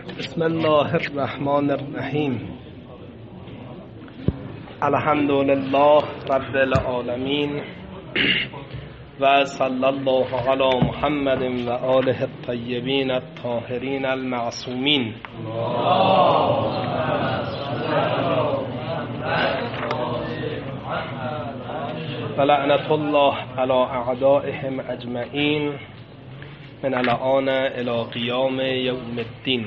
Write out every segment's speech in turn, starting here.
بسم الله الرحمن الرحیم. الحمد لله رب العالمین و صلی الله علی محمد و آله الطیبین الطاهرین المعصومین. و لعنت الله علی اعدائهم اجمعین من الان الی قیام یوم الدین.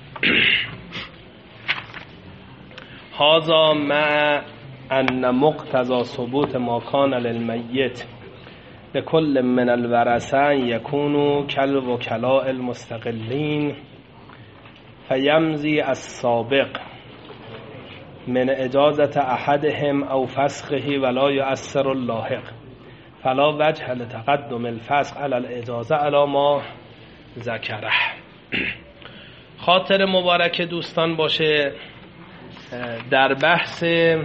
هذا مع ان مقتضى ثبوت ما كان للمیت لكل من الورثه يكون كالوكلاء المستقلين فيمضي السابق من اجازة احدهم او فسخه ولا يؤثر اللاحق فلا وجه لتقدم الفسخ على الاجازه على ما ذکره. خاطر مبارک دوستان باشه در بحث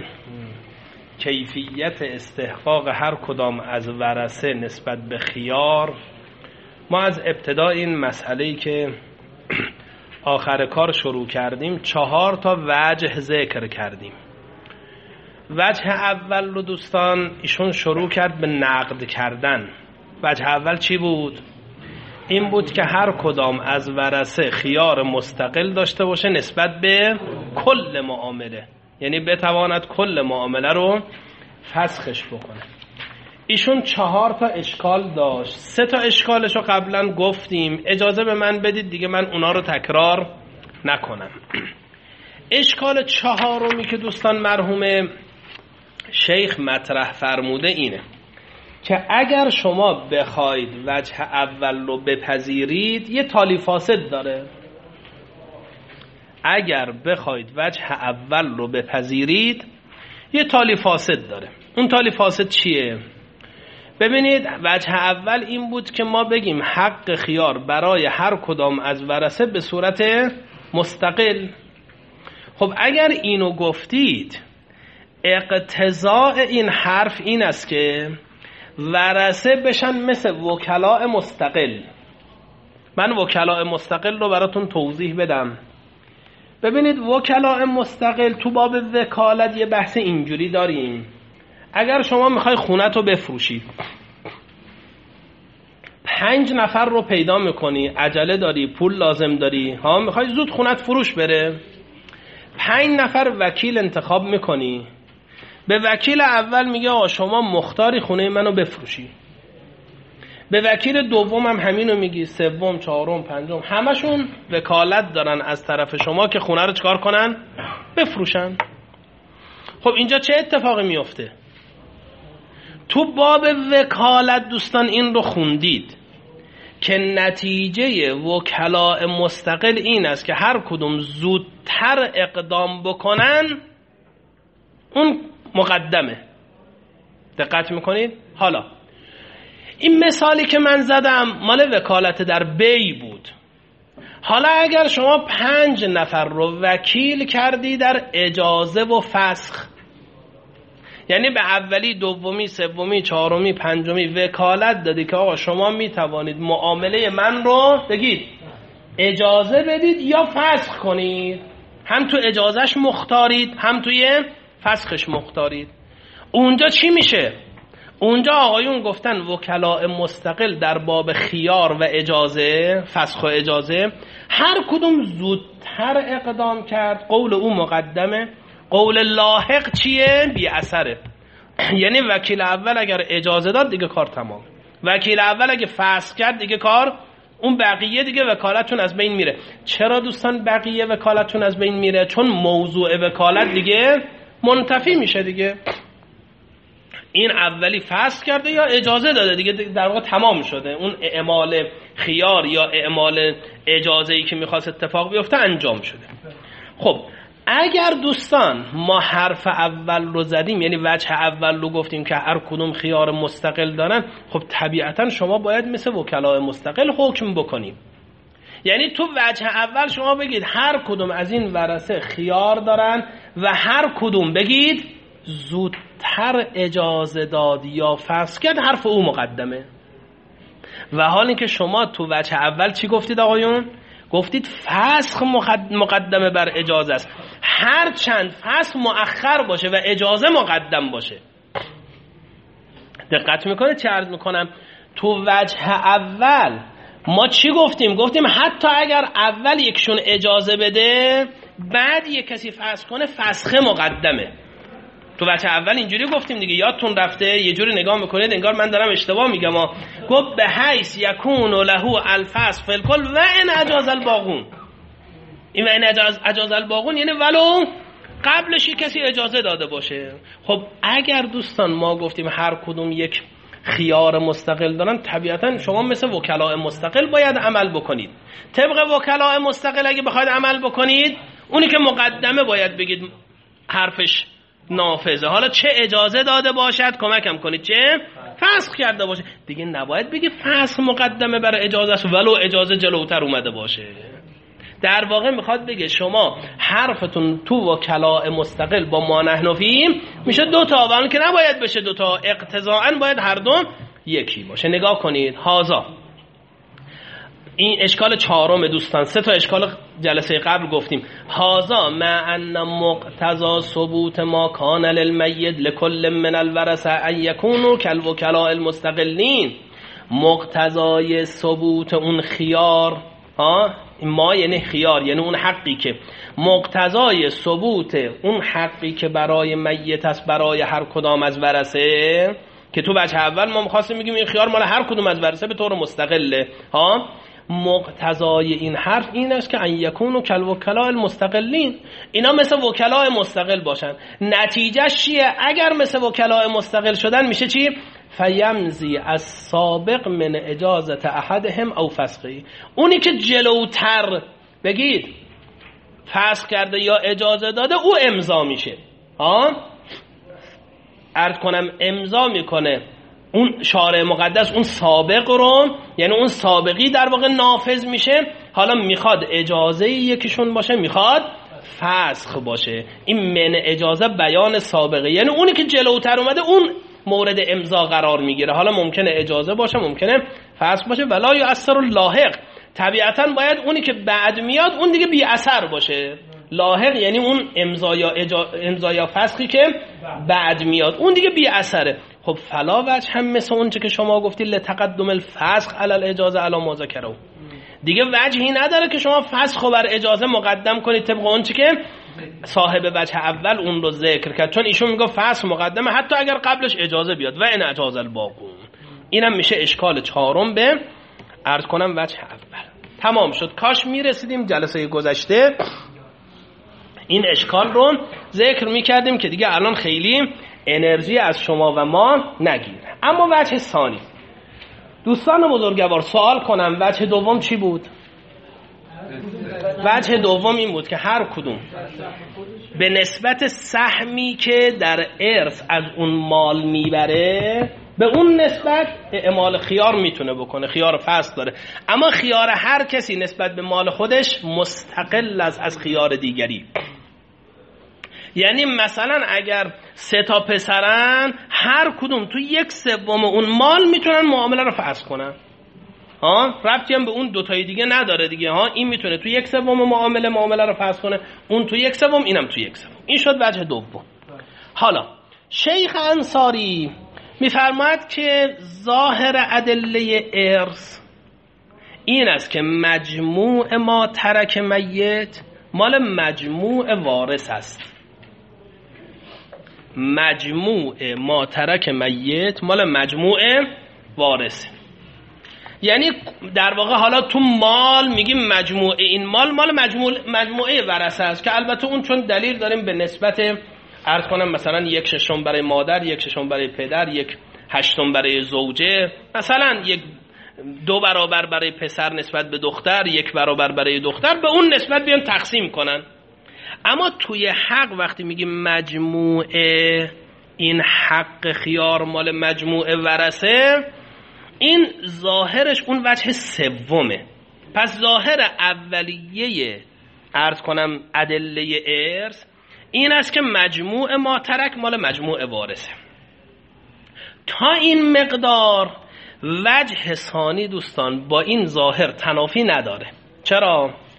کیفیت استحقاق هر کدام از ورثه نسبت به خیار، ما از ابتدا این مسئله‌ای که آخر کار شروع کردیم 4 تا وجه ذکر کردیم. وجه اول رو دوستان ایشون شروع کرد به نقد کردن. وجه اول چی بود؟ این بود که هر کدام از ورثه خیار مستقل داشته باشه نسبت به کل معامله، یعنی بتواند کل معامله رو فسخش بکنه. ایشون 4 تا اشکال داشت. 3 تا اشکالش رو قبلا گفتیم، اجازه به من بدید دیگه من اونا رو تکرار نکنم. اشکال 4می که دوستان مرحوم شیخ مطرح فرموده اینه که اگر شما بخواید وجه اول رو بپذیرید یه تالی فاسد داره. اگر بخواید وجه اول رو بپذیرید یه تالی فاسد داره. اون تالی فاسد چیه؟ ببینید، وجه اول این بود که ما بگیم حق خیار برای هر کدام از ورثه به صورت مستقل. خب اگر اینو گفتید اقتضاء این حرف این است که ورثه بشن مثل وکلاء مستقل. من وکلاء مستقل رو براتون توضیح بدم. ببینید، وکلاء مستقل تو باب وکالت یه بحث اینجوری داریم. اگر شما میخوای خونت رو بفروشی، 5 نفر رو پیدا میکنی، عجله داری، پول لازم داری، میخوای زود خونت فروش بره، 5 نفر وکیل انتخاب میکنی. به وکیل اول میگه آقا شما مختاری خونه منو بفروشی. به وکیل دوم هم همینو میگی، سوم، چهارم، پنجم، همشون وکالت دارن از طرف شما که خونه رو چکار کنن؟ بفروشن. خب اینجا چه اتفاقی میفته؟ تو باب وکالت دوستان این رو خوندید که نتیجه وکلاء مستقل این است که هر کدوم زودتر اقدام بکنن اون مقدمه. دقت میکنید؟ حالا این مثالی که من زدم مال وکالت در بی بود. حالا اگر شما 5 نفر رو وکیل کردی در اجازه و فسخ، یعنی به اولی، دومی، سومی، چهارمی، پنجمی وکالت دادی که آقا شما میتوانید معامله من رو بگید اجازه بدید یا فسخ کنید، هم تو اجازهش مختارید هم توی فسخش مختارید. اونجا چی میشه؟ اونجا آقایون گفتن وکلاء مستقل در باب خیار و اجازه، فسخ و اجازه، هر کدوم زودتر اقدام کرد قول او مقدمه، قول لاحق چیه؟ بی اثره. یعنی وکیل اول اگر اجازه داد دیگه کار تمام، وکیل اول اگه فسخ کرد دیگه کار، اون بقیه دیگه وکالتون از بین میره. چرا دوستان بقیه وکالتون از بین میره؟ چون موضوع وکالت دیگه منتفی میشه دیگه. این اولی فسخ کرده یا اجازه داده دیگه، در واقع تمام شده. اون اعمال خیار یا اعمال اجازه‌ای که میخواست اتفاق بیفته انجام شده. خب اگر دوستان ما حرف اول رو زدیم، یعنی وجه اول رو گفتیم که هر کدوم خیار مستقل دارن، خب طبیعتا شما باید مثل وکلاء مستقل حکم بکنیم. یعنی تو وجه اول شما بگید هر کدوم از این ورثه خیار دارن و هر کدوم بگید زودتر اجازه داد یا فسخ کرد، حرف او مقدمه. و حالی که شما تو وجه اول چی گفتید آقایون؟ گفتید فسخ مقدمه بر اجازه است، هر چند فسخ مؤخر باشه و اجازه مقدم باشه. دقت میکنه چه عرض میکنم؟ تو وجه اول ما چی گفتیم؟ گفتیم حتی اگر اول یکشون اجازه بده بعد یک کسی فسخ کنه، فسخ مقدمه. تو وجه اول اینجوری گفتیم دیگه، یادتون رفته؟ یه جوری نگاه میکنید انگار من دارم اشتباه میگم. گفت به حیث یکون له الفسخ فی الکل و ان اجاز الباقون. این و ان اجاز الباقون یعنی ولو قبلش کسی اجازه داده باشه. خب اگر دوستان ما گفتیم هر کدوم یک خیار مستقل دارن، طبیعتا شما مثل وکلاء مستقل باید عمل بکنید. طبق وکلاء مستقل اگه بخواید عمل بکنید، اونی که مقدمه باید بگید حرفش نافذه، حالا چه اجازه داده باشد کمکم کنید، چه فسخ کرده باشه. دیگه نباید بگی فسخ مقدمه برای اجازه است ولو اجازه جلوتر اومده باشه. در واقع میخواد بگه شما حرفتون تو وکلاء مستقل با ما نحن فیه میشه دو تا، ولی که نباید بشه دو تا، اقتضاعاً باید هر دو یکی باشه. نگاه کنید هازا، این اشکال چهارم دوستان. سه تا اشکال جلسه قبل گفتیم. هازا مع ان مقتضا ثبوت ما کان للمیت لكل من الورثه ان یکونوا کالوکلاء المستقلین. مقتضای ثبوت اون خیار، ما یعنی خیار، یعنی اون حقی که مقتضای ثبوت اون حقی که برای میت است برای هر کدام از ورثه، که تو بچه اول ما می‌خواستیم بگیم این خیار مال هر کدوم از ورثه به طور مستقله. مقتضای این حرف این است که ان یکونوا کالوکلاء المستقلین، اینا مثل وکلاء مستقل باشن. نتیجهش چیه؟ اگر مثل وکلاء مستقل شدن میشه چی؟ فیمزی از سابق من اجازت احدهم او فسخی. اونی که جلوتر بگید فسخ کرده یا اجازه داده او امضا میشه. عرض کنم امضا میکنه اون شارع مقدس اون سابق رو، یعنی اون سابقی در واقع نافذ میشه. حالا میخواد اجازه یکیشون باشه، میخواد فسخ باشه. این من اجازه بیان سابقه، یعنی اونی که جلوتر اومده اون مورد امضا قرار میگیره. حالا ممکنه اجازه باشه، ممکنه فسخ باشه. ولا یؤثر اللاحق، طبیعتا باید اونی که بعد میاد اون دیگه بی اثر باشه. لاحق یعنی اون امضا یا فسخی که بعد میاد اون دیگه بی اثره. خب فلا وجه هم مثل اون که شما گفتی لتقدم الفسخ علی الاجازه علی ما ذکروا، دیگه وجهی نداره که شما فسخ بر اجازه مقدم کنید طبق اون که صاحب وجه اول اون رو ذکر کرد، چون ایشون میگه فسخ مقدمه حتی اگر قبلش اجازه بیاد و ان اجاز الباقون. اینم میشه اشکال چهارم به عرض کنم وجه اول. تمام شد. کاش میرسیدیم جلسه گذشته این اشکال رو ذکر میکردیم که دیگه الان خیلی انرژی از شما و ما نگیره. اما وجه ثانی، دوستان بزرگوار سوال کنم، وجه دوم چی بود؟ وجه دوم این بود که هر کدوم به نسبت سهمی که در ارث از اون مال میبره به اون نسبت اعمال خیار میتونه بکنه. خیار فسخ داره، اما خیار هر کسی نسبت به مال خودش مستقل از خیار دیگری. یعنی مثلا اگر 3 تا پسرن، هر کدوم تو 1/3 اون مال میتونن معامله رو فسخ کنن. ربطی هم به اون 2 تای دیگه نداره دیگه. این میتونه تو 1/3 معامله رو فسخ کنه، اون تو 1/3، اینم تو 1/3. این شد وجه دوم. حالا شیخ انصاری میفرماید که ظاهر ادله ارث این است که مجموع ما ترک میت مال مجموع وارث است. مجموع ما ترک میت مال مجموع وارث. یعنی در واقع حالا تو مال میگیم مجموعه این مال مجموعه ورثه است، که البته اون چون دلیل داریم به نسبت عرض کنم مثلا 1/6 برای مادر، 1/6 برای پدر، 1/8 برای زوجه، مثلا 2 برابر برای پسر نسبت به دختر، 1 برابر برای دختر، به اون نسبت بیان تقسیم کنن. اما توی حق وقتی میگیم مجموعه این حق خیار مال مجموعه ورثه، این ظاهرش اون وجه سومه. پس ظاهر اولیه عرض کنم ادله ارث این است که مجموع ما ترک مال مجموع وارثه. تا این مقدار وجه ثانی دوستان با این ظاهر تنافی نداره. چرا؟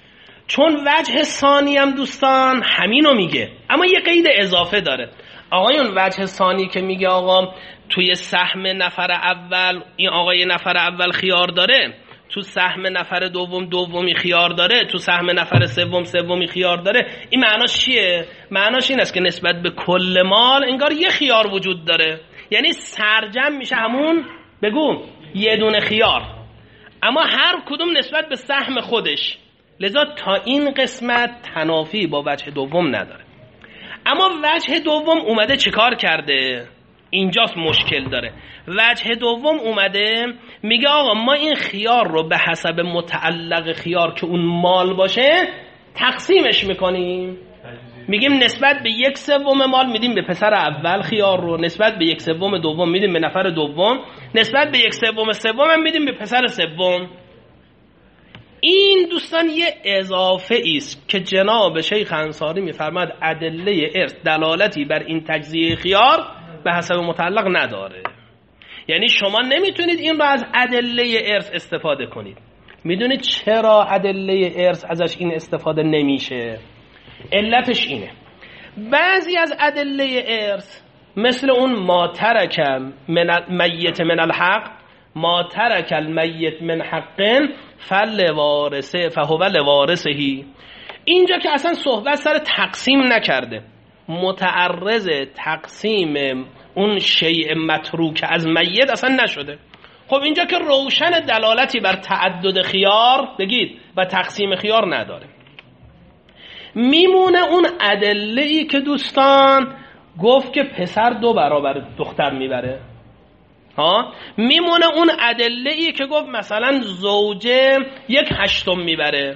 چون وجه ثانی هم دوستان همینو میگه، اما یه قید اضافه داره. آقایون وجه ثانی که میگه آقا توی سهم نفر اول این آقای نفر اول خیار داره، تو سهم نفر دوم دومی خیار داره، تو سهم نفر سوم سومی خیار داره، این معناش چیه؟ معناش این است که نسبت به کل مال انگار یه خیار وجود داره، یعنی سرجم میشه همون بگو یه دونه خیار، اما هر کدوم نسبت به سهم خودش. لذا تا این قسمت تنافی با وجه دوم نداره. اما وجه دوم اومده چیکار کرده؟ اینجاست مشکل داره. وجه دوم اومده میگه آقا ما این خیار رو به حسب متعلق خیار که اون مال باشه تقسیمش میکنیم، میگیم نسبت به 1/3 مال میدیم به پسر اول خیار رو، نسبت به 1/3 دوم میدیم به نفر دوم، نسبت به 1/3 سوم هم میدیم به پسر سوم. این دوستان یه اضافه است که جناب شیخ انصاری میفرماد ادله ارث دلالتی بر این تجزیه خیار به حسب متعلق نداره. یعنی شما نمیتونید این رو از ادله ارث استفاده کنید. میدونید چرا ادله ارث ازش این استفاده نمیشه؟ علتش اینه بعضی از ادله ارث مثل اون ما ترک میت من الحق، ما ترک المیت من حق فلوارثه فهو لوارثه، اینجا که اصلا صحبت سر تقسیم نکرده، متعرض تقسیم اون شیء متروک از میت اصلا نشده. خب اینجا که روشن دلالتی بر تعدد خیار بگید و تقسیم خیار نداره، میمونه اون ادله‌ای که دوستان گفت که پسر 2 برابر دختر میبره، میمونه اون ادله‌ای که گفت مثلا زوجه 1/8 میبره،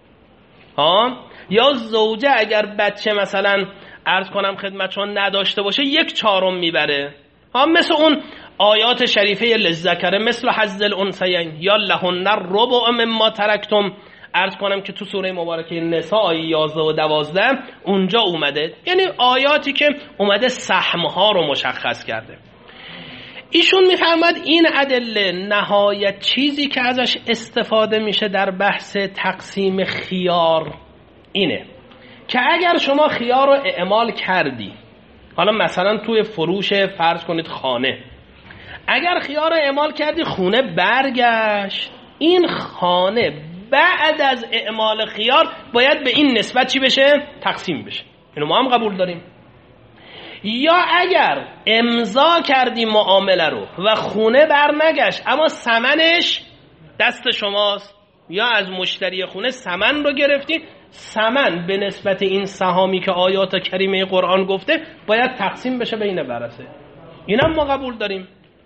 یا زوجه اگر بچه مثلا عرض کنم خدمتشون نداشته باشه 1/4 میبره، مثل اون آیات شریفه للذکر مثل حظ الانثیین یا لهن الربع مما ترکتم، عرض کنم که تو سوره مبارکه نساء آیه 11 و 12 اونجا اومده، یعنی آیاتی که اومده سهمها رو مشخص کرده. ایشون میفرماد این ادله نهایت چیزی که ازش استفاده میشه در بحث تقسیم خیار اینه که اگر شما خیار رو اعمال کردی، حالا مثلا توی فروش فرض کنید خانه، اگر خیار رو اعمال کردی خونه برگشت، این خانه بعد از اعمال خیار باید به این نسبت چی بشه؟ تقسیم بشه. اینو ما هم قبول داریم. یا اگر امضا کردی معامله رو و خونه برنگشت اما ثمنش دست شماست، یا از مشتری خونه ثمن رو گرفتی، ثمن به نسبت این سهامی که آیات کریمه قرآن گفته باید تقسیم بشه بین ورثه. اینم ما قبول داریم.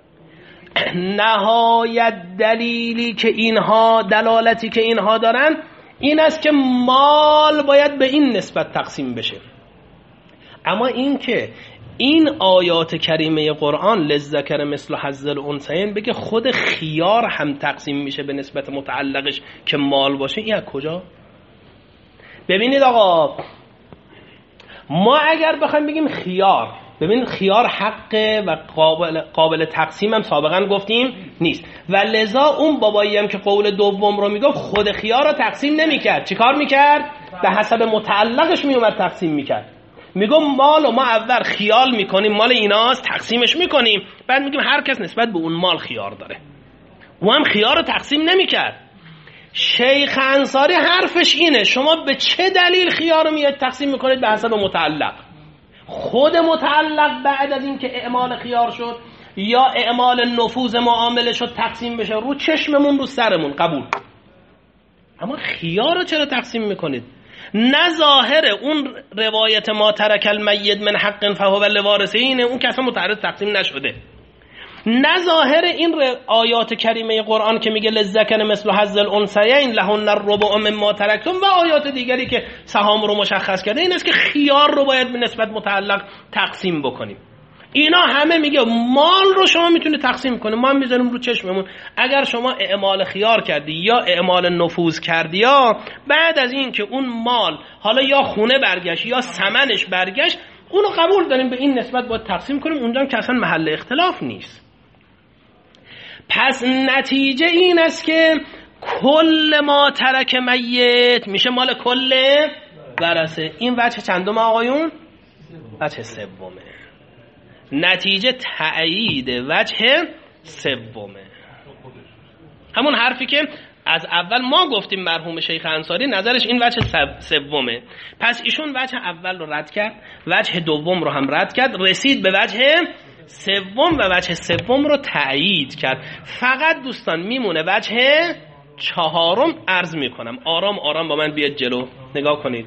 نهایت دلیلی که اینها دلالتی که اینها دارن این است که مال باید به این نسبت تقسیم بشه. اما این که این آیات کریمه قرآن للذکر مثل حظ الانثیین بگه خود خیار هم تقسیم میشه به نسبت متعلقش که مال باشه، این از کجا؟ ببینید آقا، ما اگر بخوایم بگیم خیار، ببینید خیار حق و قابل تقسیم هم سابقا گفتیم نیست، و لذا اون بابایی هم که قول دوم رو میگفت خود خیار رو تقسیم نمیکرد. چی کار میکرد؟ به حسب متعلقش میومد تقسیم میکرد. میگم مال و ما اول خیال میکنیم مال ایناست، تقسیمش میکنیم، بعد میگیم هر کس نسبت به اون مال خیار داره. او هم خیار رو تقسیم نمیکرد. شیخ انصاری حرفش اینه شما به چه دلیل خیار رو میاد تقسیم میکنید؟ به حسب متعلق. خود متعلق بعد از این که اعمال خیار شد یا اعمال نفوذ معامله شد تقسیم بشه، رو چشممون رو سرمون قبول، اما خیار رو چرا تقسیم میکنید؟ نه ظاهر اون روایت ما ترک المیت من حق فهو لوارثه اینه، اون که اصلا متعرض تقسیم نشده. نه ظاهر این آیات کریمه قرآن که میگه للذکر مثل حظ الانثیین لهن الربع مما ترکتم و آیات دیگری که سهام رو مشخص کرده، این است که خیار رو باید به نسبت متعلق تقسیم بکنیم. اینا همه میگه مال رو شما میتونه تقسیم کنید، ما هم میذاریم رو چشممون. اگر شما اعمال خیار کردی یا اعمال نفوذ کردی، یا بعد از این که اون مال حالا یا خونه برگشت یا ثمنش برگشت، اونو قبول داریم به این نسبت باید تقسیم کنیم، اونجا که اصلا محل اختلاف نیست. پس نتیجه این است که کل ما ترک میت میشه مال کل ورثه. این وجه چندم آقایون؟ وجه سومه. نتیجه تأیید وجه سومه. همون حرفی که از اول ما گفتیم مرحوم شیخ انصاری نظرش این وجه سومه. پس ایشون وجه اول رو رد کرد، وجه دوم رو هم رد کرد، رسید به وجه سوم و وجه سوم رو تأیید کرد. فقط دوستان میمونه وجه چهارم. عرض میکنم آرام آرام با من بیاد جلو نگاه کنید.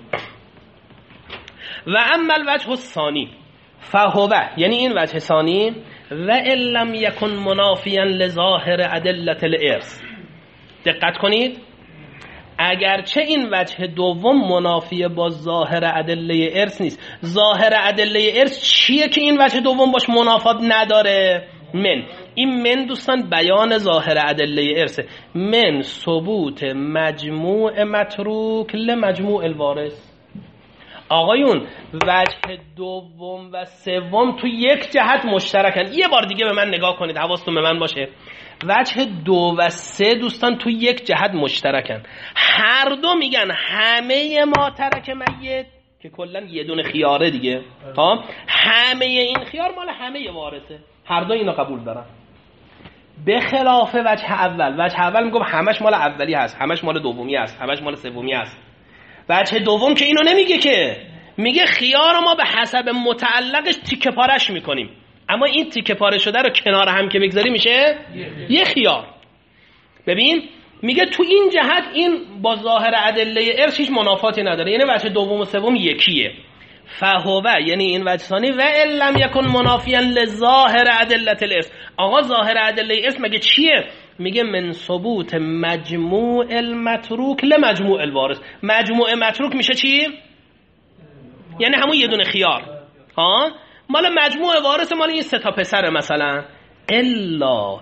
و اما الوجه الثانی فهو، یعنی این وجه ثانی، و ان لم یکن منافیا لظاهر ادله الارث. دقت کنید، اگرچه این وجه دوم منافی با ظاهر ادله ارث نیست. ظاهر ادله ارث چیه که این وجه دوم باش منافات نداره؟ من. این من دوستان بیان ظاهر ادله ارث. من ثبوت مجموع متروک لمجموع الوارث. آقایون وجه دوم و سوم تو یک جهت مشترکن. یه بار دیگه به من نگاه کنید، حواستون به من باشه. وجه 2 و 3 دوستان تو یک جهت مشترکن. هر دو میگن همه ما ترک میت، که کلا یه دونه خیاره دیگه، ها، همه این خیار مال همه وارثه. هر دو اینو قبول دارن. به خلاف وجه اول. وجه اول میگم همش مال اولی هست، همش مال دومی هست، همش مال سومی هست. وجه دوم که اینو نمیگه، که میگه خیار ما به حسب متعلقش تیکه پارش میکنیم، اما این تیکه پاره شده رو کنار هم که بگذاری میشه یه خیار. ببین میگه تو این جهت این با ظاهر ادله ارث هیچ منافاتی نداره، یعنی وجه دوم و سوم یکیه. فهو، یعنی این وجه ثانی، و ان لم یکن منافیا لظاهر ادله الارث. آقا ظاهر ادله ارث مگه چیه؟ میگه من ثبوت مجموع المتروک لمجموع الوارث. مجموع متروک میشه چی؟ یعنی همون یه دونه خیار، ها، مال مجموع وارث، مال این 3 تا پسر مثلا. الا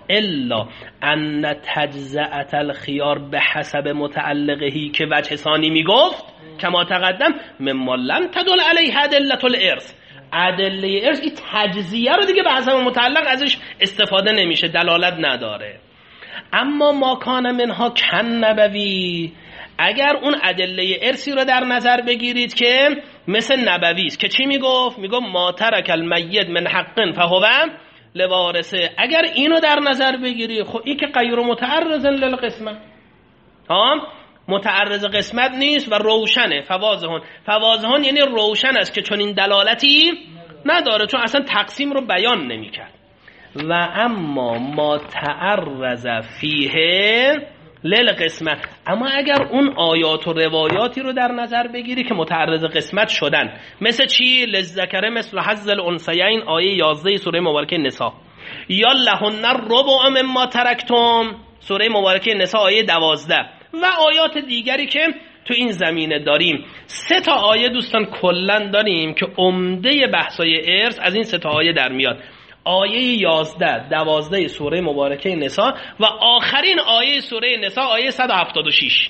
ان تجزئه الخيار به حسب متعلقهی که وجه ثانی میگفت کما تقدم مما لم تدل علیه ادله الارث. ادله ارث این تجزیه رو دیگه به حسب متعلق ازش استفاده نمیشه، دلالت نداره. اما ما کان منها کن نبوی، اگر اون ادله ارثی رو در نظر بگیرید که مثل نبوی است، که چی میگفت؟ میگفت ما ترک المیت من حق فهو لوارثه. اگر اینو در نظر بگیری، خب این که غیر متعرض للقسمت، ها، متعرض قسمت نیست و روشنه. فواضحون یعنی روشن است که چون این دلالتی نداره، چون اصلا تقسیم رو بیان نمیکرد. و اما ما تعرض فیه للقسمت، اما اگر اون آیات و روایاتی رو در نظر بگیری که متعرض قسمت شدن، مثل چی؟ للذکر مثل حظ الانثیین، آیه 11 سوره مبارکه نساء، یا لهن الربع مما ترکتم، سوره مبارکه نساء آیه 12، و آیات دیگری که تو این زمینه داریم. 3 تا آیه دوستان کلن داریم که عمده بحثای ارث از این 3 تا آیه در میاد. آیه 11 12 سوره مبارکه نساء و آخرین آیه سوره نساء آیه 176.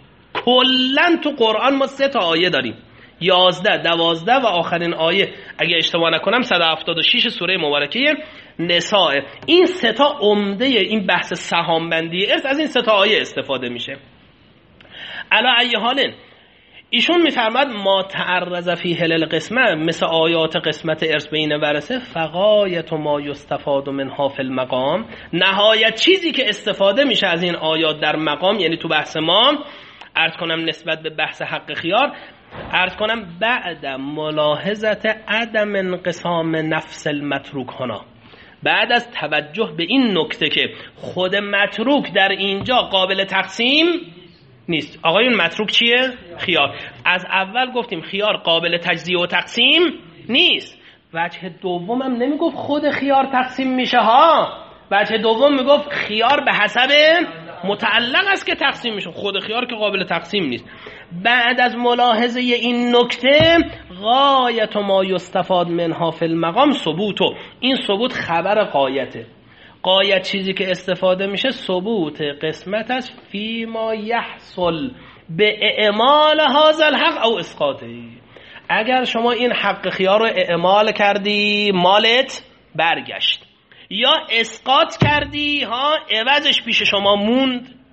کلن تو قرآن ما 3 تا آیه داریم، 11 12 و آخرین آیه اگه اشتباه نکنم 176 سوره مبارکه نساء. این 3 تا عمده این بحث سهام بندی ارث از این 3 تا آیه استفاده میشه. علی ای حال ایشون میفرماد ما تعرض فیه للقسمه، مثل آیات قسمت ارث بین ورثه، فغایت ما یستفاد منها فی المقام، نهایت چیزی که استفاده میشه از این آیات در مقام، یعنی تو بحث ما، عرض کنم نسبت به بحث حق خیار، عرض کنم بعد ملاحظت عدم انقسام نفس المتروک هنا، بعد از توجه به این نکته که خود متروک در اینجا قابل تقسیم نیست. آقایون متروک چیه؟ خیار. از اول گفتیم خیار قابل تجزیه و تقسیم نیست. وجه دوم هم نمیگفت خود خیار تقسیم میشه ها، وجه دوم میگفت خیار به حسب متعلق است که تقسیم میشه، خود خیار که قابل تقسیم نیست. بعد از ملاحظه این نکته غایت ما یستفاد منها فی المقام ثبوتو، این ثبوت خبر غایته. غایت چیزی که استفاده میشه ثبوت قسمت است فی ما یحصل به اعمال هذا الحق او اسقاطه. اگر شما این حق خیار رو اعمال کردی مالت برگشت، یا اسقاط کردی ها عوضش پیش شما موند،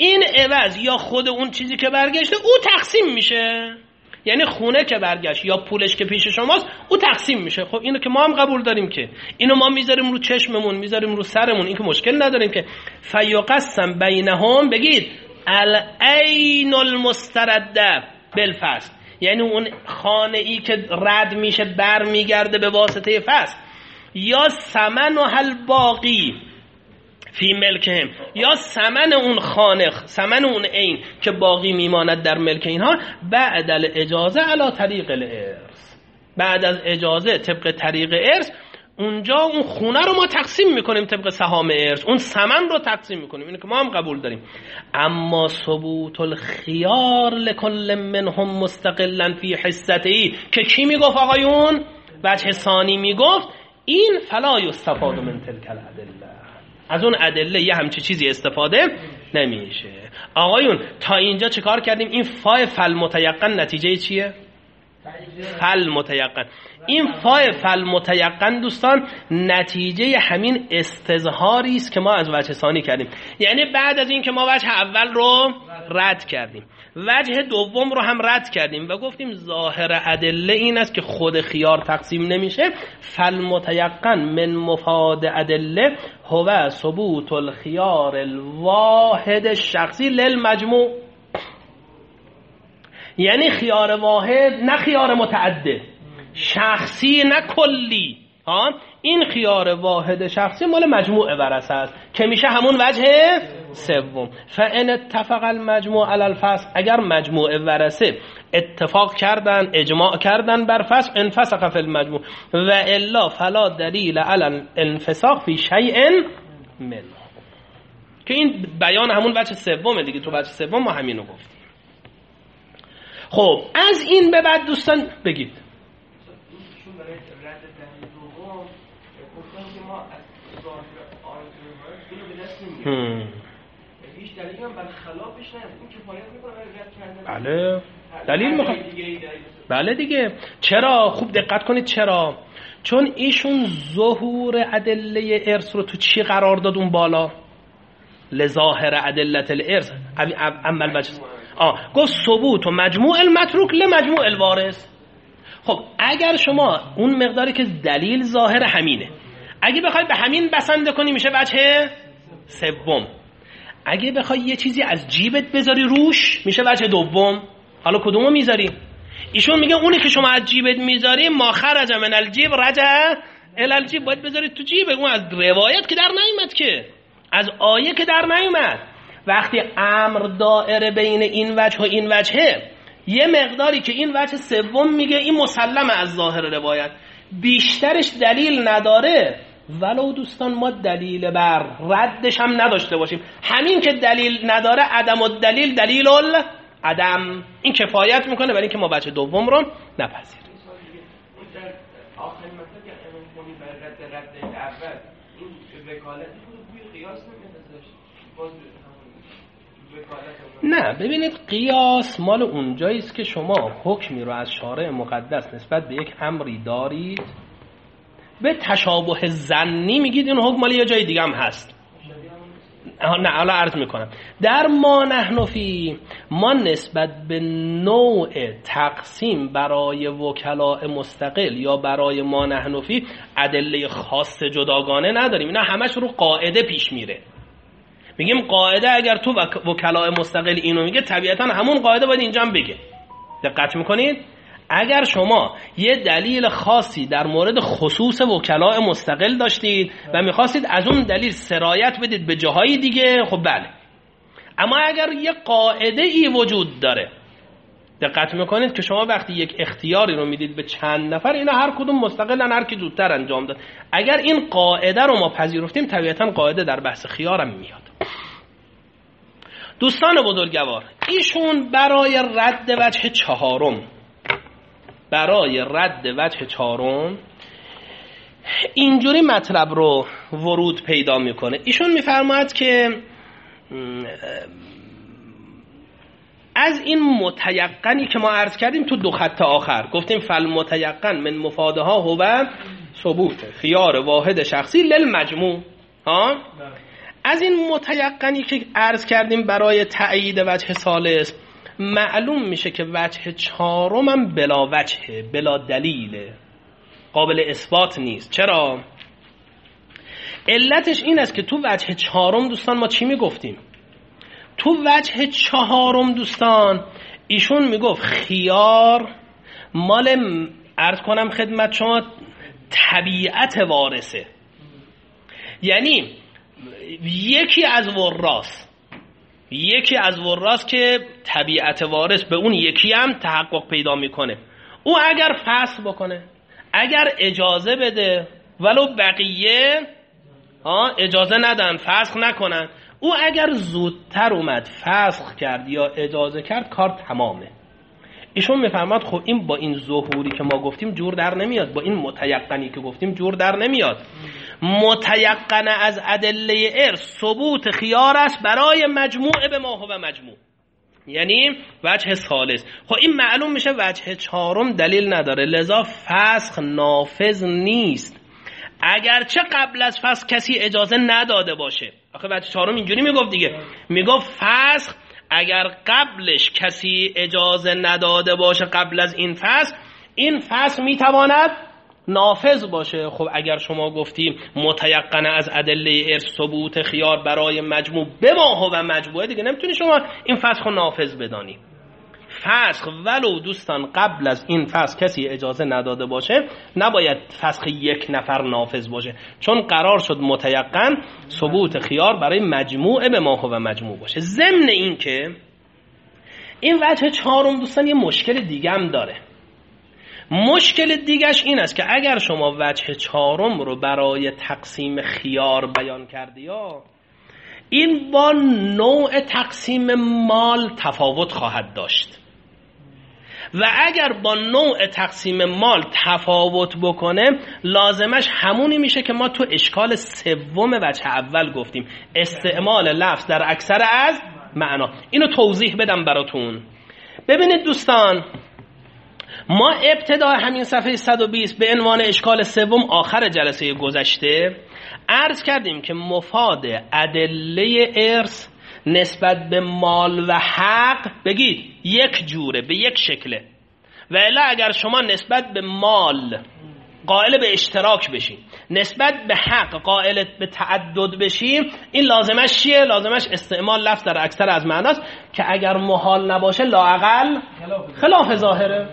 این عوض یا خود اون چیزی که برگشته او تقسیم میشه، یعنی خونه که برگشت یا پولش که پیش شماست او تقسیم میشه. خب اینو که ما هم قبول داریم، که اینو ما میذاریم رو چشممون، میذاریم رو سرمون، این که مشکل نداریم که فیقسم بینهم، بگید العین المسترده بالفصل، یعنی اون خانه ای که رد میشه بر میگرده به واسطه فصل، یا ثمن و الباقی فی ملکهم، یا ثمن اون خانه، ثمن اون عین که باقی میماند در ملک اینها، بعد الاجازه علی طریق الارث، بعد از اجازه طبق طریق ارث، اونجا اون خونه رو ما تقسیم میکنیم طبق سهام ارث، اون ثمن رو تقسیم میکنیم، اینو که ما هم قبول داریم. اما ثبوت الخیار لکل منهم مستقلا فی حصته، که کی میگفت آقایون؟ وجه ثانی میگفت این فلا یستفاد من تلک الادله، از اون ادله یه همچی چیزی استفاده نمیشه. آقایون تا اینجا چه کار کردیم؟ این فای فل متیقن نتیجه چیه؟ فل متیقن. این فای فل متیقن دوستان نتیجه همین استظهاری است که ما از وجه ثانی کردیم، یعنی بعد از این که ما وجه اول رو رد کردیم، وجه دوم رو هم رد کردیم و گفتیم ظاهر ادله این است که خود خیار تقسیم نمیشه، فل متیقن من مفاد ادله هو ثبوت الخیار الواحد الشخصی للمجموع، یعنی خیار واحد نه خیار متعدد، شخصی نه کلی. این خیار واحد شخصی مال مجموع ورثه است که میشه همون وجه سوم. فان اتفق المجموع علی الفصل، اگر مجموع ورثه اتفاق کردن، اجماع کردن بر فصل، انفسخ فی المجموع و الا فلا دلیل علی الانفساخ فی شیء منه، که این بیان همون وجه سومه دیگه. تو وجه سوم ما همینو گفتیم. خب از این به بعد دوستان بگید. بله دلیل میخوام. بله دیگه. چرا؟ خوب دقت کنید چرا؟ چون ایشون ظهور ادله ارث رو تو چی قرار داد اون بالا؟ لظاهر ادله الارث. عمل وجه گفت ثبوت و مجموع المتروک لمجموع الوارث. خب اگر شما اون مقداری که دلیل ظاهر همینه، اگه بخوای به همین بسنده کنی میشه وجه سوم. اگه بخوای یه چیزی از جیبت بذاری روش میشه وجه دوم. حالا کدومو میذاری؟ ایشون میگه اونی که شما از جیبت میذاری ما خرج من الجیب رجع الی الجیب، باید بذاری تو جیبت. اون از روایت که در نیومد، که از آیه که در نیومد. وقتی امر دائره بین این وجه و این وجهه، یه مقداری که این وجه سوم میگه این مسلمه از ظاهر روایت، بیشترش دلیل نداره، ولو دوستان ما دلیل بر ردش هم نداشته باشیم، همین که دلیل نداره عدم الدلیل دلیل العدم، این کفایت میکنه برای اینکه ما وجه دوم رو نپذیریم. آخرین مثلا که امام خمینی بر رد اول این وکالت بوی قیاس نمی‌داشت. نه ببینید، قیاس مال اونجایی است که شما حکمی رو از شارع مقدس نسبت به یک امری دارید، به تشابه ظنی میگید این حکم مال یه جای دیگه هم هست. نه حالا عرض میکنم در ما نحن فی، ما نسبت به نوع تقسیم برای وکلاء مستقل یا برای ما نحن فی ادله خاص جداگانه نداریم، اینا همش رو قاعده پیش میره. میگیم قاعده اگر تو وکلاء مستقل اینو میگه، طبیعتا همون قاعده باید اینجا هم بگه. دقت میکنید؟ اگر شما یه دلیل خاصی در مورد خصوص وکلاء مستقل داشتید و میخواستید از اون دلیل سرایت بدید به جاهای دیگه، خب بله. اما اگر یه قاعده ای وجود داره، دقت میکنید که شما وقتی یک اختیاری رو میدید به چند نفر، اینا هر کدوم مستقلن، هر کی زودتر انجام داد. اگر این قاعده رو ما پذیرفتیم، طبیعتا قاعده در بحث خیارم میاد. دوستان بزرگوار، ایشون برای رد وجه چهارم اینجوری مطلب رو ورود پیدا میکنه. ایشون میفرماید که از این متیقنی که ما عرض کردیم تو 2 خط آخر، گفتیم فل متیقن من مفادها هو ثبوت خیار واحد شخصی للمجموع. از این متیقنی که عرض کردیم برای تأیید وجه ثالث معلوم میشه که وجه چهارم هم بلا وجهه، بلا دلیله، قابل اثبات نیست. چرا؟ علتش این است که تو وجه چهارم دوستان ما چی میگفتیم؟ تو وجه چهارم دوستان ایشون میگفت خیار مال عرض کنم خدمت شما طبیعت وارثه، یعنی یکی از وراث که طبیعت وارث به اون یکی هم تحقق پیدا میکنه، او اگر فسخ بکنه، اگر اجازه بده، ولو بقیه اجازه ندن، فسخ نکنن، او اگر زودتر اومد فسخ کرد یا اجازه کرد کار تمامه. ایشون میفرماد خب این با این ظهوری که ما گفتیم جور در نمیاد، با این متیقنی که گفتیم جور در نمیاد. متیقن از ادله ارث ثبوت خیار است برای مجموع به ما هو مجموع، یعنی وجه ثالث. خب این معلوم میشه وجه چهارم دلیل نداره، لذا فسخ نافذ نیست اگرچه قبل از فسخ کسی اجازه نداده باشه. آخه وجه چهارم اینجوری میگفت دیگه، میگفت فسخ اگر قبلش کسی اجازه نداده باشه قبل از این فسخ میتواند نافذ باشه. خب اگر شما گفتیم متیقن از ادله ارث ثبوت خیار برای مجموع به ما هو مجموعه، دیگه نمیتونی شما این فسخ رو نافذ بدانی. فسخ ولو دوستان قبل از این فسخ کسی اجازه نداده باشه نباید فسخ یک نفر نافذ باشه، چون قرار شد متیقن ثبوت خیار برای مجموعه به ما هو مجموع باشه. ضمن این که این وجه چهارم دوستان یه مشکل دیگه هم داره. مشکل دیگهش این است که اگر شما وجه چهارم رو برای تقسیم خیار بیان کردی یا این با نوع تقسیم مال تفاوت خواهد داشت و اگر با نوع تقسیم مال تفاوت بکنه لازمش همونی میشه که ما تو اشکال سوم وجه اول گفتیم، استعمال لفظ در اکثر از معنا. اینو توضیح بدم براتون. ببینید دوستان، ما ابتدا همین صفحه 120 به عنوان اشکال سوم آخر جلسه گذشته عرض کردیم که مفاد ادله ارث نسبت به مال و حق بگید یک جوره، به یک شکله، و الا اگر شما نسبت به مال قائل به اشتراک بشین، نسبت به حق قائل به تعدد بشین، این لازمش چیه؟ لازمش استعمال لفظ در اکثر از معناست که اگر محال نباشه لااقل خلاف ظاهره.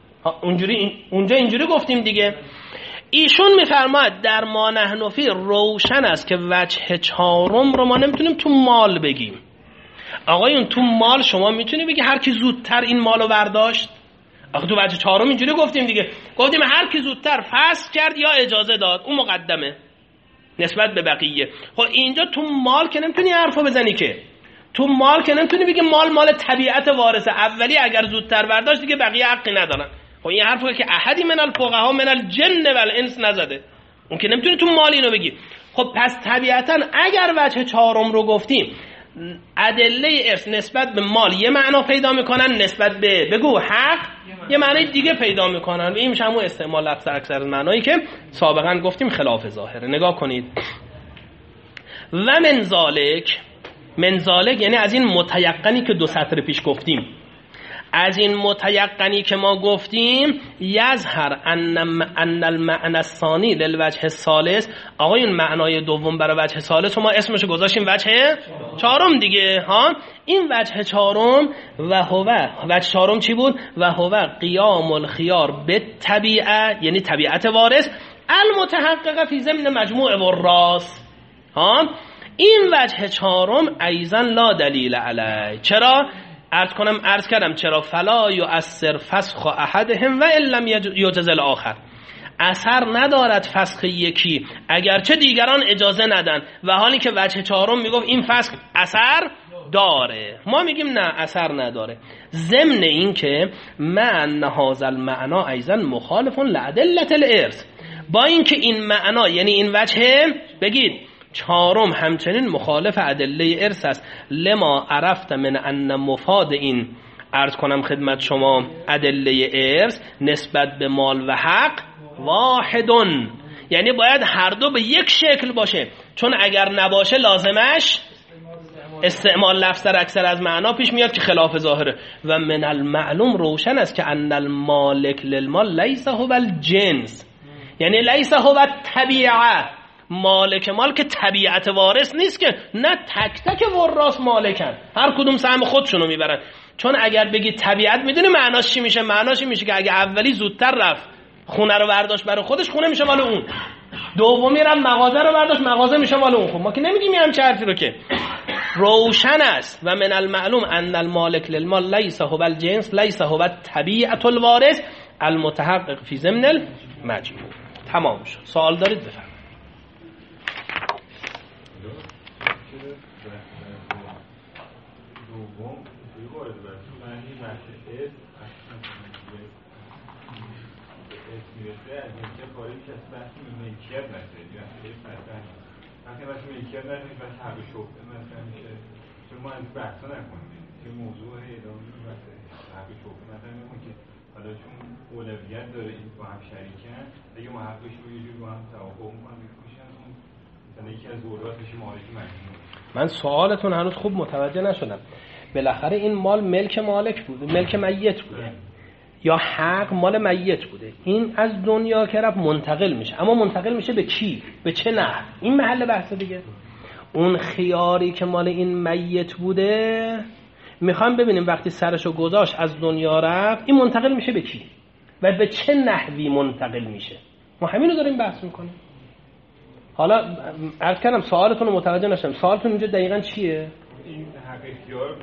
اونجا اینجوری گفتیم دیگه. ایشون میفرماید در ما نحن فی روشن است که وجه چهارم رو ما نمیتونیم تو مال بگیم. آقایون تو مال شما میتونی بگی هر کی زودتر این مالو برداشت؟ آخه تو وجه چهارم اینجوری گفتیم دیگه، گفتیم هر کی زودتر فسخ کرد یا اجازه داد اون مقدمه نسبت به بقیه. خب اینجا تو مال که نمیتونی حرفو بزنی، که تو مال که نمیتونی بگی مال طبیعت وارثه، اولی اگر زودتر برداشت دیگه بقیه حقی ندارن. خب این حرفی که احدی من الفقها من الجن والانس نزده، اون که نمیتونی تو مال اینو بگی. خب پس طبیعتا اگر وجه چهارم رو گفتیم ادله ارث نسبت به مال یه معنا پیدا میکنن، نسبت به بگو حق یه معنی دیگه پیدا میکنن، و این میشه همون استعمال لفظ اکثر معنایی که سابقا گفتیم خلاف ظاهره. نگاه کنید، و من ذالک یعنی از این متیقنی که 2 سطر پیش گفتیم، از این متیقنی که ما گفتیم یظهر ان المعنى الثانی للوجه الثالث. آقایون معنای دوم برای وجه ثالث ما اسمشو گذاشتیم وجه چهارم دیگه ها. این وجه چهارم و هو وجه چهارم چی بود؟ و هو قیام الخیار بالطبیعه، یعنی طبیعت وارث المتحققه فی ضمن مجموع وراث ها. این وجه چهارم ایضا لا دلیل علیه. چرا؟ عرض کردم چرا؟ فلا یؤثر فسخ احدهم و ان لم یجز الاخر. اثر ندارد فسخ یکی اگرچه دیگران اجازه ندن، و حالی که وجه چهارم میگفت این فسخ اثر داره، ما میگیم نه اثر نداره. ضمن این که معنى هذا المعنى ایضا مخالف لادله الارث، با اینکه این معنا یعنی این وجه بگید چهارم همچنین مخالف ادله ارث است. لما عرفت من ان مفاد این عرض کنم خدمت شما ادله ارث نسبت به مال و حق واحدون، یعنی باید هر دو به یک شکل باشه، چون اگر نباشه لازمش استعمال لفظ در اکثر از معنا پیش میاد که خلاف ظاهره. و من المعلوم روشن است که ان المالک للمال لیس هو الجنس، یعنی لیس هو الطبیعه. مالک مال که طبیعت وارث نیست که، نه تک تک وراث مالکن، هر کدوم سهم خودشونو میبرن. چون اگر بگی طبیعت، میدونی معناش چی میشه؟ معناش این میشه که اگه اولی زودتر رفت خونه رو برداشت برای خودش، خونه میشه مال اون. دومی رفت مغازه رو برداشت، مغازه میشه مال اون. خب ما که نمیگیم همچین حرفی رو که. روشن است و من المعلوم ان المالک للمال لیس هو الجنس لیس هو الطبیعت الوارث المتحقق فی ضمن المجموع. تمام شد. سوال دارید بفرمایید. وقتی واسه ملکیت نداریم بس حق شبهه مثلا میشه، چون ما از بحثا نکنیم که موضوع ادامه مثلا حق شبهه مثلا میگم که حالا چون اولویت داره این با هم شریکن، اگه ما حقش رو یه جور با هم توافق می‌کنیم می‌فروشن، اون مثلا یکی از ورثش مالک مجموعه. من سوالتون هنوز خوب متوجه نشدم. بالاخره این مال ملک مالک بوده، ملک میت بوده، یا حق مال میت بوده، این از دنیا که رفت منتقل میشه، اما منتقل میشه به کی؟ به چه نحو؟ این محل بحث دیگه. اون خیاری که مال این میت بوده، میخوام ببینیم وقتی سرشو گذاشت از دنیا رفت، این منتقل میشه به کی و به چه نحوی منتقل میشه. ما همینو داریم بحث میکنیم. حالا عرض کردم سوالتون رو متوجه نشدم. سوالتون اینجا دقیقاً چیه؟ این حق اختیار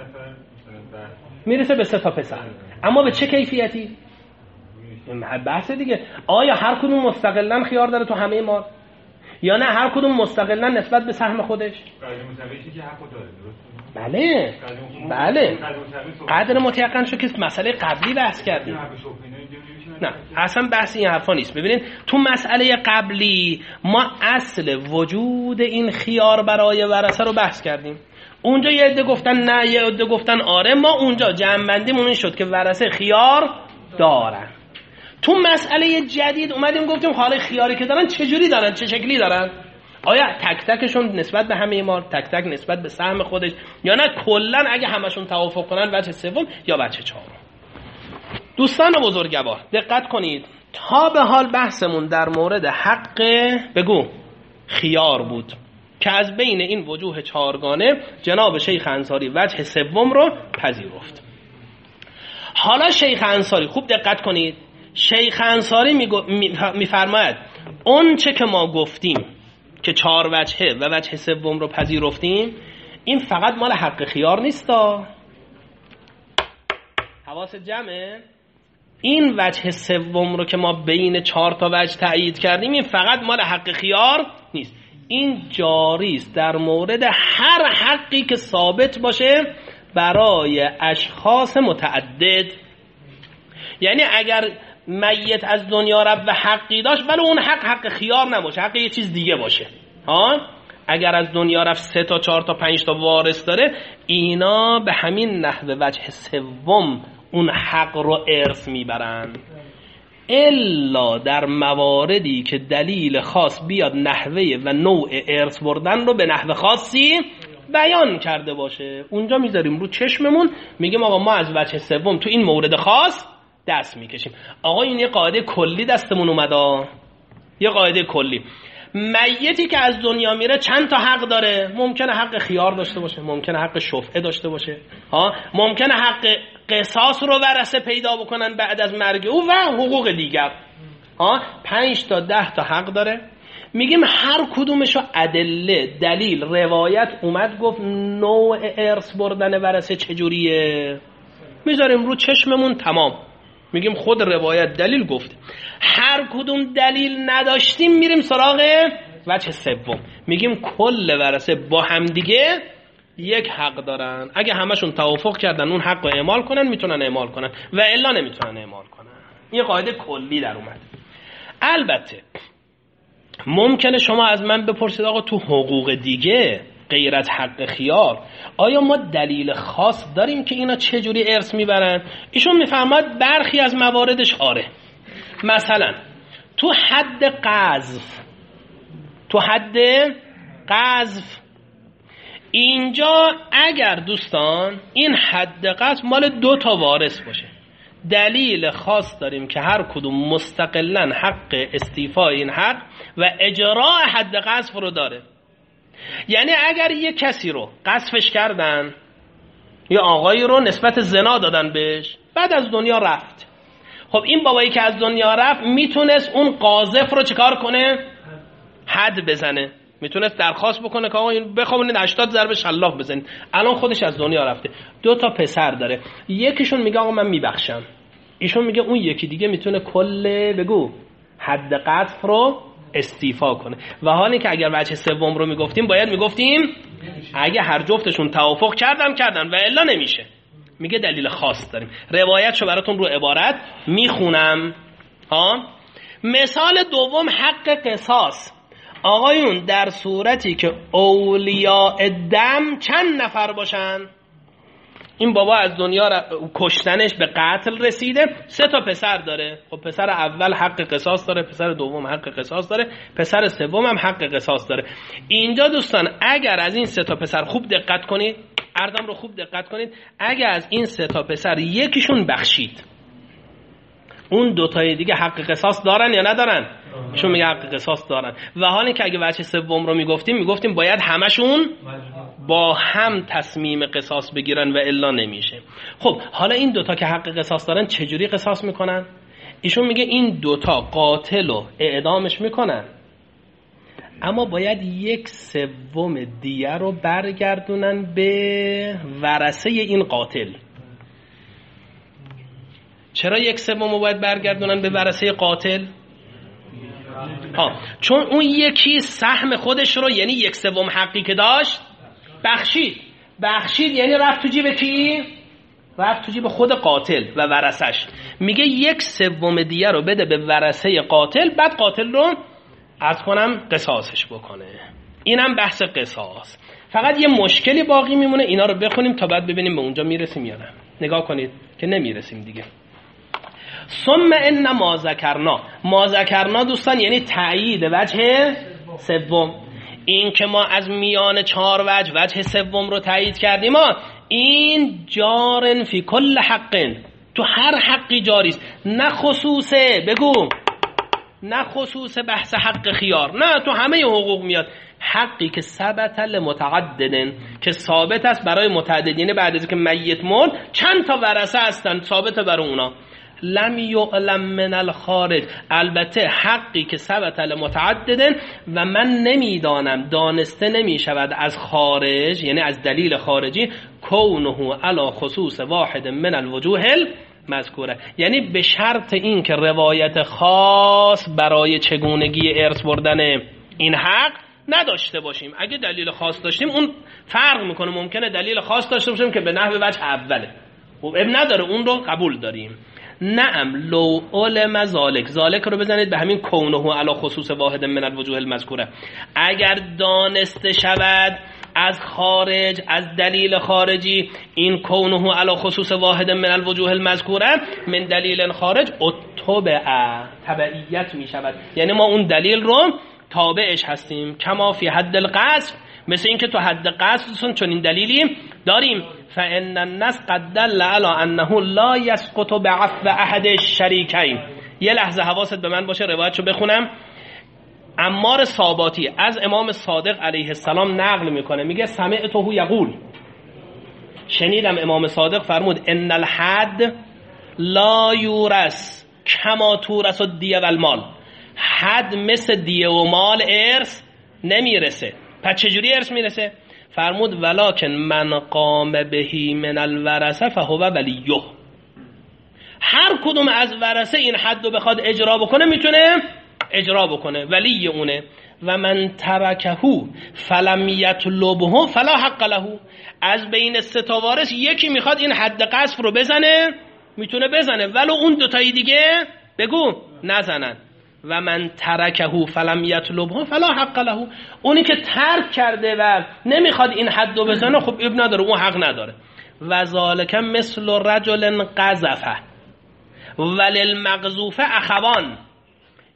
میرسه به 3 تا پسر، اما به چه کیفیتی؟ بحث دیگه. آیا هر کدوم مستقلاً خیار داره تو همه مال، یا نه هر کدوم مستقلاً نسبت به سهم خودش؟ که حقو داره. بله بله. قدر متيقن شو که مسئله قبلی بحث کردیم. نه اصلا بحث این حرفا نیست. ببینید تو مسئله قبلی ما اصل وجود این خیار برای ورثه رو بحث کردیم. اونجا یه عده گفتن نه، یه عده گفتن آره. ما اونجا جمع‌بندیمون این شد که ورثه خیار دارن. تو مسئله جدید اومدیم گفتیم حالا خیاری که دارن چجوری دارن، چه شکلی دارن؟ آیا تک تکشون نسبت به همه مال، تک تک نسبت به سهم خودش، یا نه کلا اگه همشون توافق کنن وجه سوم یا وجه چهارم؟ دوستان بزرگوار دقت کنید، تا به حال بحثمون در مورد حق بگو خیار بود که از بین این وجوه چهارگانه جناب شیخ انصاری وجه سوم رو پذیرفت. حالا شیخ انصاری خوب دقت کنید، شیخ انصاری میفرماید اون چه که ما گفتیم که 4 وجهه و وجه سوم رو پذیرفتیم، این فقط مال حق خیار نیستا. حواس جمعه. این وجه سوم رو که ما بین 4 تا وجه تأیید کردیم، این فقط مال حق خیار نیست، این جاری است در مورد هر حقی که ثابت باشه برای اشخاص متعدد. یعنی اگر میت از دنیا رفت و حقی داشت ولی اون حق خیار نباشه، حق یه چیز دیگه باشه، اگر از دنیا رفت 3 تا 4 تا 5 تا وارث داره، اینا به همین نحوه وجه سوم اون حق رو ارث میبرن، الا در مواردی که دلیل خاص بیاد نحوه و نوع ارث بردن رو به نحوه خاصی بیان کرده باشه. اونجا میذاریم رو چشممون، میگیم آقا ما از وجه سوم تو این مورد خاص دست میکشیم. آقا این یه قاعده کلی دستمون اومده، یه قاعده کلی. میتی که از دنیا میره چند تا حق داره؟ ممکنه حق خیار داشته باشه، ممکنه حق شفعه داشته باشه، ممکنه حق قصاص رو ورثه پیدا بکنن بعد از مرگ او و حقوق دیگر. 5 تا 10 تا حق داره. میگیم هر کدومشو ادله، دلیل، روایت اومد گفت نوع ارث بردن ورثه چجوریه، میذاریم رو چشممون. تمام. میگیم خود روایت دلیل گفته. هر کدوم دلیل نداشتیم میریم سراغ وجه سوم، میگیم کل ورثه با هم دیگه یک حق دارن، اگه همشون توافق کردن اون حق رو اعمال کنن میتونن اعمال کنن و الا نمیتونن اعمال کنن. این قاعده کلی در اومد. البته ممکنه شما از من بپرسید آقا تو حقوق دیگه غیر از حق خیار آیا ما دلیل خاص داریم که اینا چجوری ارث میبرن؟ ایشون میفهمد برخی از مواردش آره. مثلا تو حد قذف اینجا اگر دوستان این حد قذف مال 2 تا وارث باشه، دلیل خاص داریم که هر کدوم مستقلاً حق استیفای این حق و اجراء حد قذف رو داره. یعنی اگر یه کسی رو قذفش کردن، یه آقایی رو نسبت زنا دادن بهش، بعد از دنیا رفت، خب این بابایی که از دنیا رفت میتونست اون قاذف رو چیکار کنه؟ حد بزنه، میتونست درخواست بکنه که آقا این بخوابونید 80 ضربه شلاق بزنید. الان خودش از دنیا رفته، 2 تا پسر داره، یکیشون میگه آقا من میبخشم، ایشون میگه اون یکی دیگه میتونه کل بگو حد قذف رو استیفا کنه. و حالی که اگر وجه سوم رو میگفتیم باید میگفتیم اگه هر جفتشون توافق کردن و الا نمیشه. میگه دلیل خاص داریم. روایتشو براتون رو عبارت میخونم. مثال دوم حق قصاص. آقایون در صورتی که اولیاء دم چند نفر باشن، این بابا از دنیا کشتنش به قتل رسیده، 3 تا پسر داره، خب پسر اول حق قصاص داره، پسر دوم حق قصاص داره، پسر سوم هم حق قصاص داره. اینجا دوستان اگر از این 3 تا پسر خوب دقت کنید، عرضم رو خوب دقت کنید، اگر از این 3 تا پسر یکیشون بخشید، اون 2 تای دیگه حق قصاص دارن یا ندارن؟ ایشون میگه حق قصاص دارن. و حالی که اگه وجه سوم رو میگفتیم باید همشون با هم تصمیم قصاص بگیرن و الا نمیشه. خب حالا این 2 تا که حق قصاص دارن چجوری قصاص میکنن؟ ایشون میگه این 2 تا قاتل رو اعدامش میکنن، اما باید 1/3 دیه رو برگردونن به ورثه این قاتل. چرا 1/3 رو باید برگردونن به ورثه قاتل؟ چون اون یکی سهم خودش رو، یعنی 1/3 حقی که داشت بخشید، یعنی رفت تو جیب کی؟ رفت تو جیب خود قاتل و ورثش. میگه 1/3 دیه رو بده به ورثه قاتل، بعد قاتل رو عرض کنم قصاصش بکنه. اینم بحث قصاص. فقط یه مشکلی باقی میمونه، اینا رو بخونیم تا بعد ببینیم به اونجا میرسیم یا نه. نگاه کنید که نمیرسیم دیگه. ثم ان ما ذکرنا دوستان یعنی تأیید وجه سوم. این که ما از میان 4 وجه سوم رو تأیید کردیم، این جارن فی کل حق، تو هر حقی جاری است، نه خصوص بحث حق خیار، نه تو همه حقوق میاد. حقی که ثبت لمتعددن، که ثابت است برای متعددین، بعد از که میت مرد چند تا ورثه هستن ثابت برای اونا. لم یعلم من الخارج، البته حقی که ثبت لمتعددن و من نمیدانم، دانسته نمیشود از خارج، یعنی از دلیل خارجی، کونه علی خصوص واحد من الوجوه مذکوره، یعنی به شرط این که روایت خاص برای چگونگی ارث بردن این حق نداشته باشیم. اگه دلیل خاص داشتیم اون فرق میکنه، ممکنه دلیل خاص داشته باشیم که به نحو وجه اوله، خب اب نداره، اون رو قبول داریم. نعم لو علم ذالک رو بزنید به همین کونه علی خصوص واحد من الوجوه المذکوره. اگر دانسته شود از خارج، از دلیل خارجی، این کونه علی خصوص واحد من الوجوه المذکوره من دلیل خارج، تبعیت می شود، یعنی ما اون دلیل رو تابعش هستیم. کما فی حد القذف، مثل این که تو حد قذف چون این دلیلی داریم. فان النص قد دل علی انه لا یسقط بعفو احد الشریکین. یه لحظه حواست به من باشه، روایتشو بخونم. عمار صاباتی از امام صادق علیه السلام نقل میکنه، میگه سمعته یقول، شنیدم امام صادق فرمود ان الحد لا یورث کما تورث الدیه و المال. حد مثل دیه و مال ارث نمیرسه. پس چجوری ارث میرسه؟ فرمود ولکن من قام بهی من الورثه فهو ولیه. هر کدوم از ورثه این حد رو بخواد اجرا بکنه میتونه اجرا بکنه، ولی اونه. و من ترکه فلم یطلبه فلا حق له. از بین 3 تا وارث یکی میخواد این حد قذف رو بزنه، میتونه بزنه، ولو اون 2 تای دیگه بگو نزنن. و من ترکه فلم یطلبه فلا حق له. اونی که ترک کرده و نمیخواد این حد رو بزنه، خب اب نداره، اون حق نداره. و ذالک مثل رجل قذفه وللمقذوف اخوان.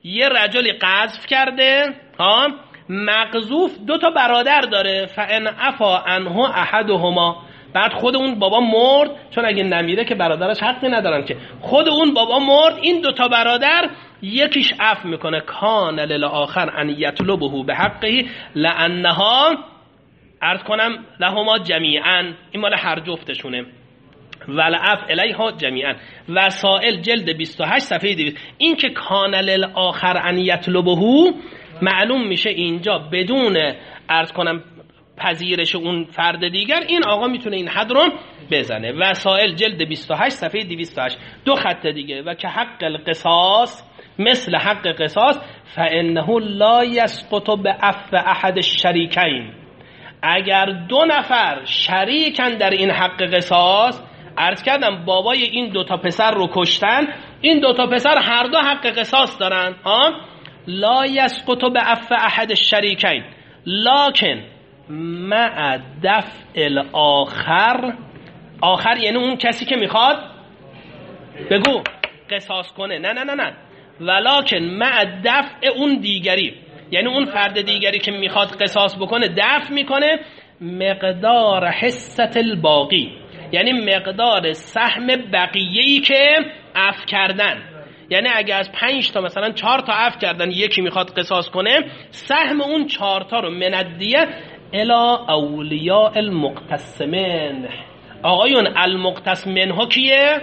یه رجلی قذف کرده، ها، مقذوف 2 تا برادر داره، فان عفا عنه احدهما، بعد خود اون بابا مرد، چون اگه نمیره که برادرش حقی ندارن که، خود اون بابا مرد، این 2 تا برادر یکیش عفو میکنه، کان للآخر ان یطلبه بحقه لانها، عرض کنم لهما جمیعا، این مال هر جفتشونه، والعفو الیها جمیعا. وسائل جلد 28 صفحه 200. این که کان للآخر ان یطلبه، معلوم میشه اینجا بدون عرض کنم پذیرش اون فرد دیگر این آقا میتونه این حد رو بزنه. وسائل جلد 28 صفحه 208. 2 خط دیگه، و که حق القصاص، مثل حق قصاص، فانه لا یسقط بعفو احد الشریکین، اگر 2 نفر شریکن در این حق قصاص، عرض کردم بابای این 2 تا پسر رو کشتن، این 2 تا پسر هر 2 حق قصاص دارن، ها، لا یسقط بعفو احد الشریکین، لکن مع دفع الاخر، آخر یعنی اون کسی که میخواد بگو قصاص کنه، نه ولکن مع دفع اون دیگری، یعنی اون فرد دیگری که میخواد قصاص بکنه دفع میکنه مقدار حصة الباقی، یعنی مقدار سهم بقیه‌ای که عفو کردن، یعنی اگه از 5 تا مثلا 4 تا عفو کردن، یکی میخواد قصاص کنه، سهم اون 4 تا رو من الدیه الی اولیاء المقتسمین. آقایون المقتسم منه کیه؟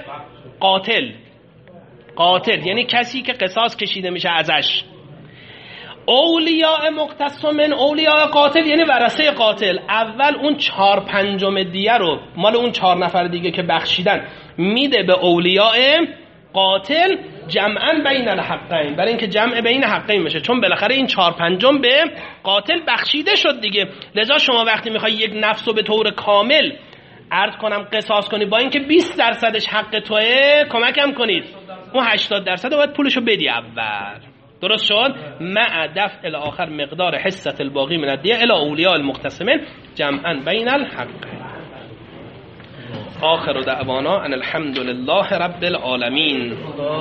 قاتل یعنی کسی که قصاص کشیده میشه ازش. اولیاء مقتسمین، اولیاء قاتل یعنی ورثه قاتل، اول اون 4/5 دیه رو مال اون 4 نفر دیگه که بخشیدن میده به اولیاء قاتل، جمعا بین الحقین، برای اینکه جمع بین حقین میشه، چون بالاخره این 4/5 به قاتل بخشیده شد دیگه. لذا شما وقتی میخوای یک نفس رو به طور کامل عرض کنم قصاص کنی، با اینکه 20% حق توئه، کمکم کنید اون 80% باید پولشو بدی اول. درست شد؟ مع دفع الاخر مقدار حصة الباقی من الدیه الی اولیاء المقتسمین جمعا بین الحقین. آخر دعوانا ان الحمد لله رب العالمین.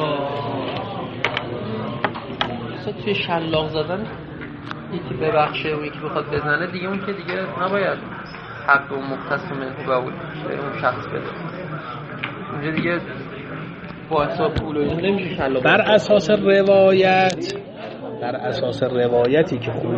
توی شلاق زدن یکی ببخشه و یکی بخواد بزنه دیگه، اون که دیگه نباید حق و مقتسمه به اون شخص بده، اونجا دیگه با حساب پول نمیشه شلاق. بر اساس روایتی که